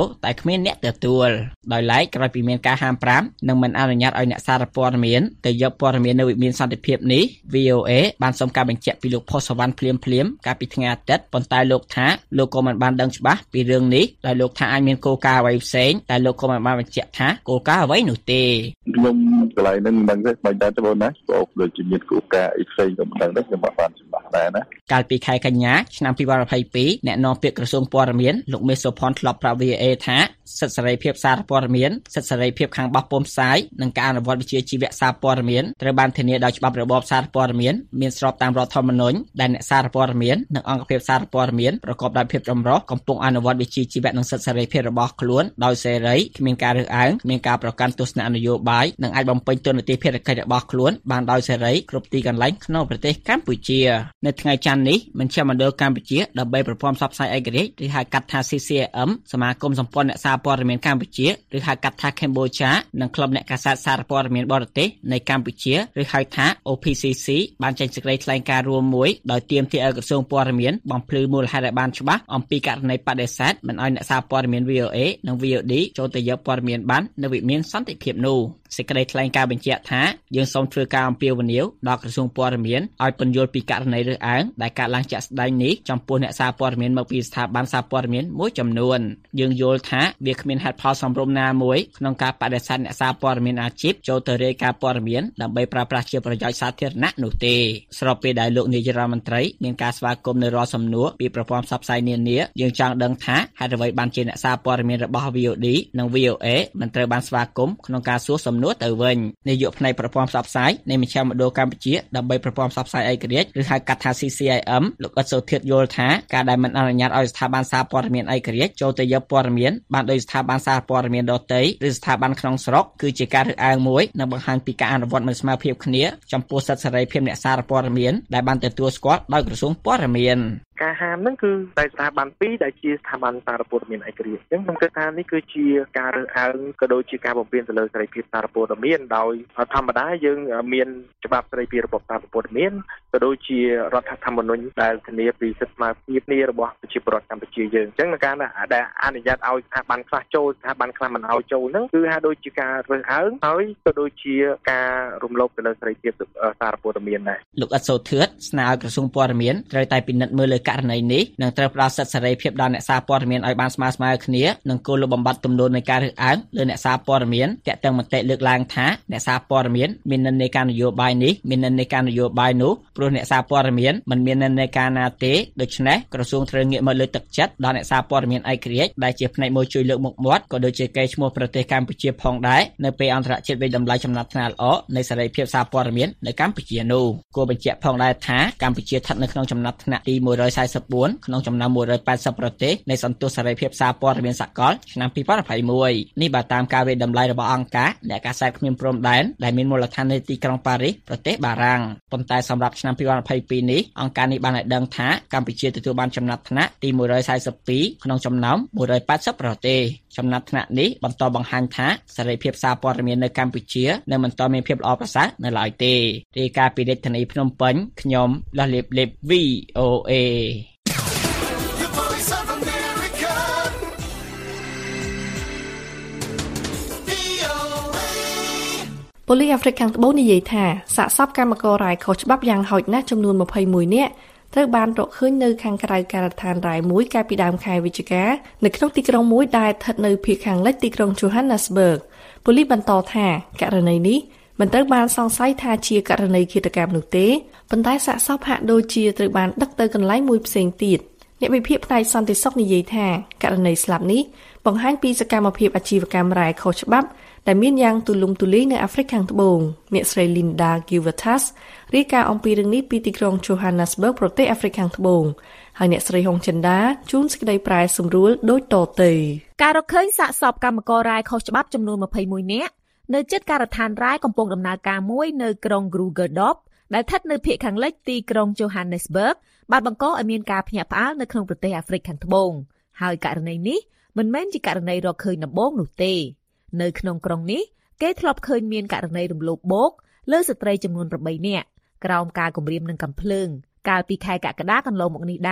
តែគ្មានអ្នកទទួលដោយឡែកក្រោយពីមានការហាមប្រាមនិងមិនអនុញ្ញាតឲ្យអ្នកសារព័ត៌មានទៅយកព័ត៌មាននៅវិមានសន្តិភាពនេះ V O A បានសុំការបញ្ជាក់ពីលោកផុសសវណ្ណភ្លាមភ្លាមកាលពីថ្ងៃអាទិត្យប៉ុន្តែលោកថាលោកក៏មិនបានដឹងច្បាស់ពីរឿងនេះដោយលោកថាអាចមានគោលការណ៍អ្វីផ្សេងតែលោកក៏មិនបានបញ្ជាក់ថាគោលការណ៍អ្វីនោះទេខ្ញុំកន្លែងហ្នឹងមិនដឹងទេមិនដែរទេបងណាបងដូចជាមានគោលការណ៍អីផ្សេងក៏មិនដឹងដែរខ្ញុំមិនបានច្បាស់ដែរណាកាលពីខែកញ្ញាឆ្នាំពីរពាន់ยี่สิบยี่អ្នកនាំពាក្យក្រសួងព័ត៌មានលោកមេសុផុនធ្លាប់ប្រាប់ V O A ថាសិទ្ធិសេរីភាពសារព័ត៌មានសិទ្ធិសេរីភាពខាងបោះពុម្ពផ្សាយនិងការអនុវត្តវិជ្ជាជីវៈសារព័ត៌មានត្រូវបានធានាដោយច្បាប់របបសារព័ត៌មានមានស្របតាមរដ្ឋធម្មនុញ្ញដែលអ្នកសារព័ត៌មាននិងអង្គភាពសារព័ត៌មានប្រកបដោយភាពចម្រុះកំពុងអនុវត្តវិជ្ជាជីវៈនិងសិទ្ធិសេរីភាពរបស់ខ្លួនដោយសេរីគ្មានការរើសអើងគ្មានការប្រកាន់ទស្សនៈនយោបាយនិងអាចបំពេញតួនាទីភារកិច្ចរបស់ខ្លួនបានដោយសេរីគ្រប់ទីកន្លែងក្នុងប្រទេសកម្ពុជានៅថ្ងៃច័ន្ទនេះមជ្ឈមណ្ឌលកម្ពុជាដើម្បីប្រព័ន្ធផ្សព្វផ្សាយឯករាជ្យឬហៅកាត់ថា C C I M សមាគមសម្ព័ន្ធអ្នកសារព័ត៌មានកម្ពុជាឬហៅកាត់ថា Cambodia និងក្លឹបអ្នកកាសែតសារព័ត៌មានបរទេសនៃកម្ពុជាឬហៅថា O P C C បានចេញសេចក្តីថ្លែងការណ៍រួមមួយដោយទាមទារឲ្យក្រសួងព័ត៌មានបំភ្លឺមូលហេតុឲ្យបានច្បាស់អំពីករណីបដិសេធមិនឲ្យអ្នកសារព័ត៌មាន V O A និង V O D ចូលទៅយកព័ត៌មានបាននៅវិមានសន្តិភាពនោះសេចក្តីថ្លែងការណ៍បញ្ជាក់ថាយើងសូមធ្វើការអំពាវនាវដល់ក្រសួងព័ត៌មានឲ្យពន្យល់ពីករណីរើសអើងដែលកើតឡើងជាក់ស្ដែងនេះចំពោះអ្នកសារព័ត៌មានមកពីស្ថាប័នសារព័ត៌មានមួយចំនួនយើងយល់ថាវាគ្មានហេតុផលសមរម្យណាមួយក្នុងការបដិសេធអ្នកសារព័ត៌មានអាជីពចូលទៅរាយការណ៍ព័ត៌មានដើម្បីប្រើប្រាស់ជាប្រយោជន៍សាធារណៈនោះទេស្របពេលដែលលោកនាយរដ្ឋមន្ត្រីមានការស្វាគមន៍នៅរាល់សំណួរពីប្រព័ន្ធផ្សព្វផ្សាយនានាយើងចង់ដឹងថាហេតុអ្វីបានជាអ្នកសារព័ត៌មានរបស់ V O D និង V O A មិនត្រូវបានស្វាគមន៍ក្នុងការសួរសំណួរទៅវិញនាយកផ្នែកប្រព័ន្ធផ្សព្វផ្សាយនៃមជ្ឈមណ្ឌលកម្ពុជាដើម្បីប្រព័ន្ធផ្សព្វផ្សាយឯករាជ្យឬហៅកាត់ថា C C I M លោកអ៊ិតសូធៀតយល់ថាការដែលមិនអនុញ្ញាតឲ្យស្ថាប័នសារព័ត៌មានឯករាជ្យចូលទៅយកព័ត៌មានបានដោយស្ថាប័នសារព័ត៌មានដទៃឬស្ថាប័នក្នុងស្រុកគឺជាការរើសអើងមួយនិងបង្ហាញពីការអនុវត្តមិនស្មើភាពគ្នាចំពោះសិទ្ធិសេរីភាពអ្នកសារព័ត៌មានដែលបានទទួលស្គាល់ដោយក្រសួងព័ត៌មានការហាមហ្នឹងគឺតែស្ថាប័នពីរដែលជាស្ថាប័នសារព័ត៌មានឯករាជ្យអញ្ចឹងខ្ញុំគិតថានេះគឺជាការរើសអើងក៏ដូចជាការបំពានទៅលើសេរីភាពសារព័ត៌មានដោយធម្មតាយើងមានច្បាប់សេរីភាពរបបសារព័ត៌មានក៏ដូចជារដ្ឋធម្មនុញ្ញដែលធានាពីសិទ្ធិស្មើភាពគ្នារបស់ប្រជាពលរដ្ឋកម្ពុជាយើងអញ្ចឹងនៅការដែលអនុញ្ញាតឲ្យស្ថាប័នខ្លះចូលស្ថាប័នខ្លះមិនឲ្យចូលហ្នឹងគឺហាក់ដូចជាការរើសអើងហើយក៏ដូចជាការរំលោភទៅលើសេរីភាពសារព័ត៌មានដែរលោកអ៊ិតសូធឿតស្នើឲ្យក្រសួងព័ត៌មានត្រូវតែពិនិត្យមើលលើករណីនេះនិងត្រូវផ្ដល់សិទ្ធិសេរីភាពដល់អ្នកសារព័ត៌មានឲ្យបានស្មើស្មើគ្នានិងគោលលុបបំបាត់ទំនោរនៃការរើសអើងលើអ្នកសារព័ត៌មានតាក់ទងមតិលើកឡើងថាអ្នកសារព័ត៌មានមាននិន្នាការនយោបាយនេះមាននិន្នាការនយោបាយនោះព្រោះអ្នកសារព័ត៌មានមិនមាននិន្នាការណាទេដូច្នេះក្រសួងត្រូវងាកមកលើកទឹកចិត្តដល់អ្នកសារព័ត៌មានឯករាជ្យដែលជាផ្នែកមួយជួយលើកមុខមាត់ក៏ដូចជាកេរ្តិ៍ឈ្មោះប្រទេសកម្ពុជាផងដែរនៅពេលអន្តរជាតិវិតម្លៃចំណាត់ថ្នាក់ល្អនៃសេរីភាពសារព័ត៌មាននៅកម្ពុជានោះគួរបញ្ជាក់ផងដែរថាកម្ពុជាស្ថិតនៅក្នុងចំណាត់ថ្នាក់ទីមួយរយសាយសិបបួនក្នុងចំណោមមួយរយប៉ែតសិបប្រទេសនៃសន្ទុះសេរីភាពសារព័ត៌មានសកលឆ្នាំពីរពាន់ยี่สิบเอ็ดនេះបើតាមការវិតម្លៃរបស់អង្គការអ្នកកាសែតគ្មានព្រំដែនដែលមានមូលដ្ឋាននៅទីក្រុងប៉ារីសប្រទេសបារាំងប៉ុន្តែសម្រាប់ឆ្នាំពីរពាន់ยี่สิบเอ็ดនេះអង្គការនេះបានឲ្យដឹងថាកម្ពុជាទទួលបានចំណាត់ថ្នាក់ទីមួយរយសាយសិបពីរក្នុងចំណោមមួយរយប៉ែតសិបប្រទេសចំណាត់ថ្នាក់នេះបន្តបង្ហាញថាសេរីភាពសារព័ត៌មាននៅកម្ពុជានៅមិនទាន់មានភាពល្អប្រសើរនៅឡើយទេរាយការណ៍ពីរាជធានីភ្នំពេញខ្ញុំលាស់លៀបលៀប V O A ប៉ូលីសអាហ្វ្រិកខាងត្បូងនិយាយថាសាកសពកម្មកររ៉ែខុសច្បាប់យ៉ាងហោចណាស់ចំនួនยี่สิบเอ็ดនាក់ត្រូវបានរកឃើញនៅខាងក្រៅការដ្ឋានរ៉ែមួយកាលពីដើមខែវិច្ឆិកានៅក្នុងទីក្រុងមួយដែលស្ថិតនៅភាគខាងលិចទីក្រុង Johannesburg ប៉ូលីសបន្តថាករណីនេះមិនត្រូវបានសង្ស័យថាជាករណីឃាតកម្មនោះទេប៉ុន្តែសាកសពហាក់ដូចជាត្រូវបានដឹកទៅកន្លែងមួយផ្សេងទៀតអ្នកវិភាគផ្នែកសន្តិសុខនិយាយថាករណីស្លាប់នេះបង្ហាញពីសកម្មភាពអាជីវកម្មរ៉ែខុសច្បាប់ដែលមានយ៉ាងទូលំទូលាយនៅអាហ្វ្រិកខាងត្បូងអ្នកស្រី Linda Gilbertas រាយការណ៍អំពីរឿងនេះពីទីក្រុង Johannesburg ប្រទេសអាហ្វ្រិកខាងត្បូងហើយអ្នកស្រីហុងចិន្តាជួនសេចក្តីប្រែសម្រួលដូចតទៅការរកឃើញសាកសពកម្មកររ៉ែខុសច្បាប់ចំនួនยี่สิบเอ็ดនាក់នៅជិតការដ្ឋានរ៉ែកំពុងដំណើរការមួយនៅក្រុង Krugersdorp ដែលស្ថិតនៅភាគខាងលិចទីក្រុង Johannesburg បានបង្កឲ្យមានការភ្ញាក់ផ្អើលនៅក្នុងប្រទេសអាហ្វ្រិកខាងត្បូងហើយករណីនេះមិនមែនជាករណីរកឃើញដំបូងនោះទេនៅក្នុងក្រុងនេះគេធ្លាប់ឃើញមានករណីរំលោភបោកលើស្ត្រីចំនួនeightនាក់ក្រោមការគំរាមនឹងកាំភ្លើងកាលពីខែកក្កដាកន្លងមកនេះដែរ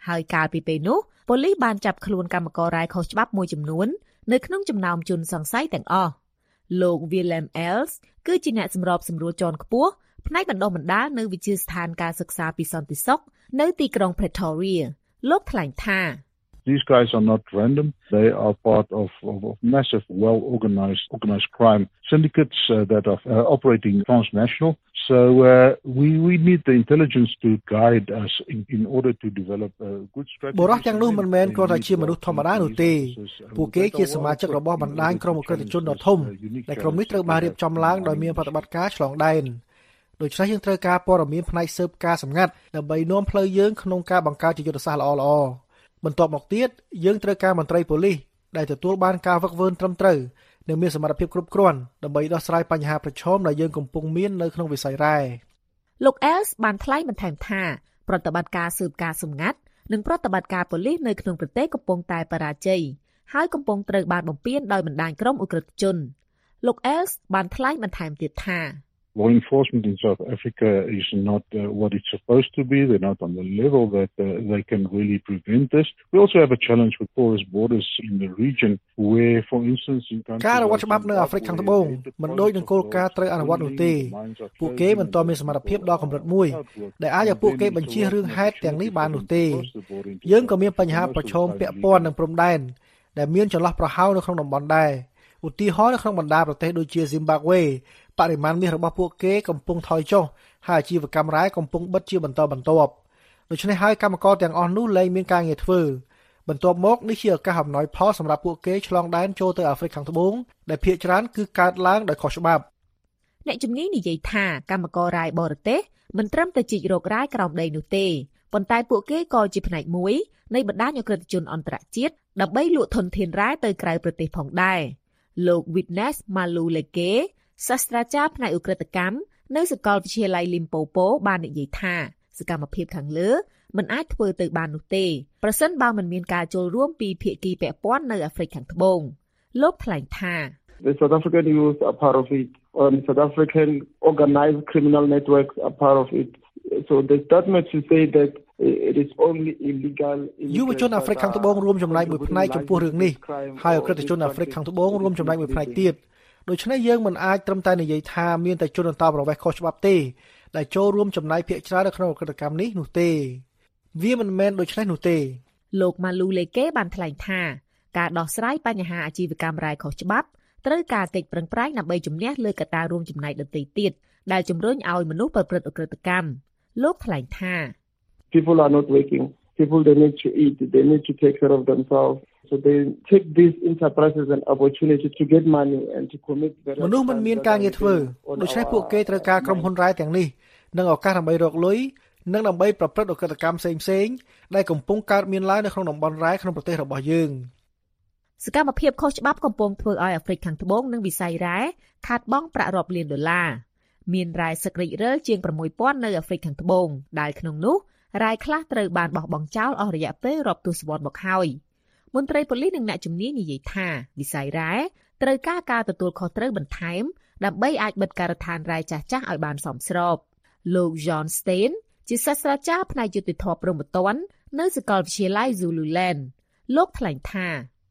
ហើយកាលពីពេលនោះប៉ូលីសបានចាប់ខ្លួនកម្មកររ៉ែខុសច្បាប់មួយចំនួននៅក្នុងចំណោមជនសង្ស័យទាំងអស់លោក Willem Els គឺជាអ្នកសម្របសម្រួលជាន់ខ្ពស់ផ្នែកបណ្ដុះបណ្ដាលនៅវិទ្យាស្ថានការសិក្សាពីសន្តិសុខនៅទីក្រុង Pretoria លោកថ្លែងថា These guys are not random. They are part of, of, of massive, well-organized organized crime syndicates uh, that are uh, operating transnational. So uh, we, we need the intelligence to guide us in, in order to develop a good strategy. បុរសទាំងនោះមិនមែនគ្រាន់តែជាមនុស្សធម្មតានោះទេពួកគេជាសមាជិករបស់បណ្ដាញក្រុមអក្រិតជនដ៏ធំដែលក្រុមនេះត្រូវបានរៀបចំឡើងដោយមានប្រតិបត្តិការឆ្លងដែនដូច្នេះយើងត្រូវការព័ត៌មានផ្នែកស៊ើបការសម្ងាត់ដើម្បីនាំផ្លូវយើងក្នុងការបង្កើតយុទ្ធសាស្ត្រល្អៗបន្ទាប់មកទៀតយើងត្រូវការមន្ត្រីប៉ូលីសដែលទទួលបានការវឹកវើត្រឹមត្រូវនិងមានសមត្ថភាពគ្រប់គ្រាន់ដើម្បីដោះស្រាយបញ្ហាប្រឈមដែលយើងកំពុងមាននៅក្នុងវិស័យរ៉ែលោក Els បានថ្លែងបន្ថែមថាប្រតិបត្តិការស៊ើបការសម្ងាត់និងប្រតិបត្តិការប៉ូលីសនៅក្នុងប្រទេសកំពុងតែបរាជ័យហើយកំពុងត្រូវបានបំពានដោយបណ្ដាញក្រុមឧក្រិដ្ឋជនលោក Els បានថ្លែងបន្ថែមទៀតថា Law enforcement in South Africa is not uh, what it's supposed to be. They're not on the level that uh, they can really prevent this. We also have a challenge with porous borders in the region where, for instance, in countries ការអនុវត្តច្បាប់នៅអាហ្វ្រិកខាងត្បូងមិនដូចនឹងគោលការណ៍ត្រូវអនុវត្តនោះទេពួកគេមិនទាន់មានសមត្ថភាពដល់កម្រិតមួយដែលអាចឲ្យពួកគេបញ្ជៀសរឿងហេតុទាំងនេះបាននោះទេយើងក៏មានបញ្ហាប្រឈមពាក់ព័ន្ធនឹងព្រំដែនដែលមានចន្លោះប្រហោងនៅក្នុងតំបន់ដែរឧទាហរណ៍នៅក្នុងបណ្ដាប្រទេសដូចជា Zimbabweបរិមាណមាសរបស់ពួកគេកំពុងថយចុះហើយអាជីវកម្មរ៉ែកំពុងបិទជាបន្តបន្ទាប់ដូច្នេះហើយកម្មករទាំងអស់នោះលែងមានការងារធ្វើបន្ទាប់មកនេះជាឱកាសអំណោយផលសម្រាប់ពួកគេឆ្លងដែនចូលទៅអាហ្វ្រិកខាងត្បូងដែលភាគច្រើនគឺកើតឡើងដោយខុសច្បាប់អ្នកជំនាញនិយាយថាកម្មកររ៉ែបរទេសមិនត្រឹមតែជីករករ៉ែក្រោមដីនោះទេប៉ុន្តែពួកគេក៏ជាផ្នែកមួយនៃបណ្ដាញអក្រិតជនអន្តរជាតិដើម្បីលក់ធនធានរ៉ែទៅក្រៅប្រទេសផងដែរលោក Witness Malulekeសាស្ត្រាចារ្យផ្នែកឧក្រិដ្ឋកម្មនៅសាកលវិទ្យាល័យ Limpopo បាននិយាយថាសកម្មភាពខាងលើមិនអាចធ្វើទៅបាននោះទេប្រសិនបើមិនមានការចូលរួមពីភាគីពាក់ព័ន្ធនៅអាហ្វ្រិកខាងត្បូងលោកថ្លែងថា The South African youth are part of it. Um, South African organized criminal networks are part of it. So the statement to say that it is only illegal យុវជនអាហ្វ្រិកខាងត្បូងរួមចំណែកមួយផ្នែកចំពោះរឿងនេះហើយអក្រិតជនអាហ្វ្រិកខាងត្បូងរួមចំណែកមួយផ្នែកទៀតដូច្នេះយើងមិនអាចត្រឹមតែនិយាយថាមានតែជនអន្តោប្រវេសន៍ខុសច្បាប់ទេដែលចូលរួមចំណែកភាគច្រើននៅក្នុងអក្រិតកម្មនេះនោះទេវាមិនមែនដូច្នេះនោះទេលោក Maluleke បានថ្លែងថាការដោះស្រាយបញ្ហាអាជីវកម្មរ៉ែខុសច្បាប់ត្រូវការកិច្ចប្រឹងប្រែងដើម្បីជំនះលើកត្តារួមចំណែកដទៃទៀតដែលជំរុញឲ្យមនុស្សប្រព្រឹត្តអក្រិតកម្មលោកថ្លែងថា People are not working. People they need to eat. They need to take care of themselves. So they take these enterprises as an opportunity to get money and to commit various មនុស្សមិនមានការងារធ្វើដូច្នេះពួកគេត្រូវការក្រុមហ៊ុនរ៉ែទាំងនេះនិងឱកាសដើម្បីរកលុយនិងដើម្បីប្រព្រឹត្តអក្រិតកម្មផ្សេងៗដែលកំពុងកើតមានឡើងនៅក្នុងតំបន់រ៉ែក្នុងប្រទេសរបស់យើងសកម្មភាពខុសច្បាប់កំពុងធ្វើឲ្យអាហ្វ្រិកខាងត្បូងនិងវិស័យរ៉ែខាតបង់ប្រាក់រាប់លានដុល្លារមានរ៉ែសឹករិចរិលជាង ៦ពាន់ នៅអាហ្វ្រិកខាងត្បូងដែលក្នុងនោះរ៉ែខ្លះត្រូវបានបោះបង់ចោលអស់រយៈពេលរាប់ទសវត្សរ៍មកហើយមន្ត្រីប៉ូលីសនិងអ្នកជំនាញនិយាយថាវិស័យរ៉ែត្រូវការការទទួលខុសត្រូវបន្ថែមដើម្បីអាចបិទការដ្ឋានរ៉ែចាស់ៗឲ្យបានសមស្របលោក John Stein ជាសាស្ត្រាចារ្យផ្នែកយុត្តិធម៌ព្រហ្មទណ្ឌនៅសាកលវិទ្យាល័យ Zululand លោកថ្លែងថា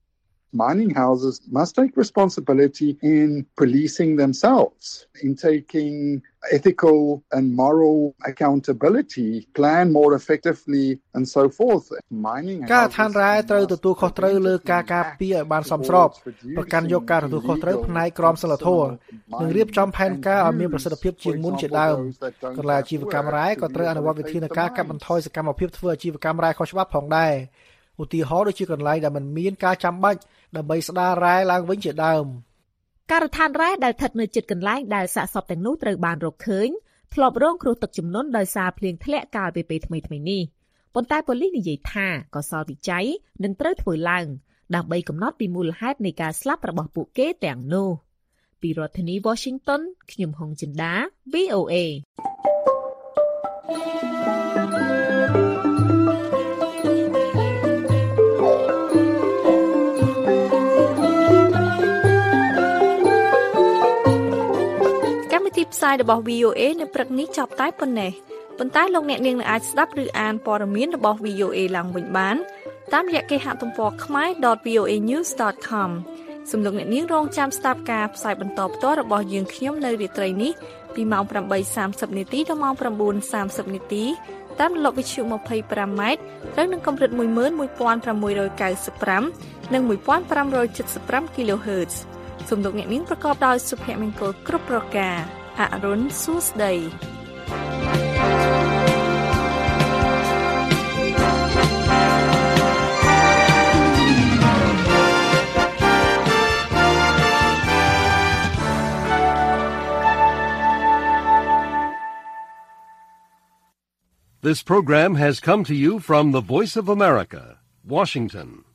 Mining houses must take responsibility in policing themselves, in taking ethical and moral accountability, plan more effectively and so forth. Mining houses ការឋានរ៉ែត្រូវទទួលខុសត្រូវលើការការពារឲ្យបានសមស្របប្រកាន់យកការទទួលខុសត្រូវផ្នែកក្រមសីលធម៌និងរៀបចំផែនការឲ្យមានប្រសិទ្ធភាពជាងមុនជាដើមកន្លែងអាជីវកម្មរ៉ែក៏ត្រូវអនុវត្តវិធានការកាត់បន្ថយសកម្មភាពធ្វើអាជីវកម្មរ៉ែខុសច្បាប់ផងដែរឧទាហរណ៍ដូចជាកន្លែងដែលមិនមានការចាំបាច់ដើម្បីស្ដាររ៉ែឡើងវិញជាដើមការដ្ឋានរ៉ែដែលស្ថិតនៅជិតកន្លែងដែលសាកសពទាំងនោះត្រូវបានរកឃើញធ្លាប់រងគ្រោះទឹកជំនន់ដោយសារភ្លៀងធ្លាក់កាលពីពេលថ្មីៗនេះប៉ុន្តែប៉ូលីសនិយាយថាកសលវិច័យនឹងត្រូវធ្វើឡើងដើម្បីកំណត់ពីមូលហេតុនៃការស្លាប់របស់ពួកគេទាំងនោះពីរដ្ឋធានី Washington ខ្ញុំហុងចិន្តា វី អូ เอផ្សាយរបស់ វី អូ เอ នៅព្រឹកនេះចប់តែប៉ុណ្ណេះប៉ុន្តែលោកអ្នកនាងអាចស្ដាប់ឬអានព័ត៌មានរបស់ វី អូ เอ ឡើងវិញបានតាមរយៈគេហទំព័រ ខមែរ ដត វី អូ เอ news ដត com សូមលោកអ្នកនាងរងចាំស្ដាប់ការផ្សាយបន្តផ្ទាល់របស់យើងខ្ញុំនៅរាត្រីនេះពីម៉ោង ប្រាំបីសាមសិប នាទីដល់ម៉ោង ប្រាំបួនសាមសិប នាទីតាមរលកវិទ្យុ ยี่สิบห้า ម៉ែត្រត្រូវនឹងកម្រិត หนึ่งหมื่นหนึ่งพันหกร้อยเก้าสิบห้า និង หนึ่งพันห้าร้อยเจ็ดสิบห้า kilohertz សូមលោកអ្នកនាងប្រកបដោយសុភមង្គលគ្រប់ប្រការអរុនសួស្ដី This program has come to you from the Voice of America, Washington.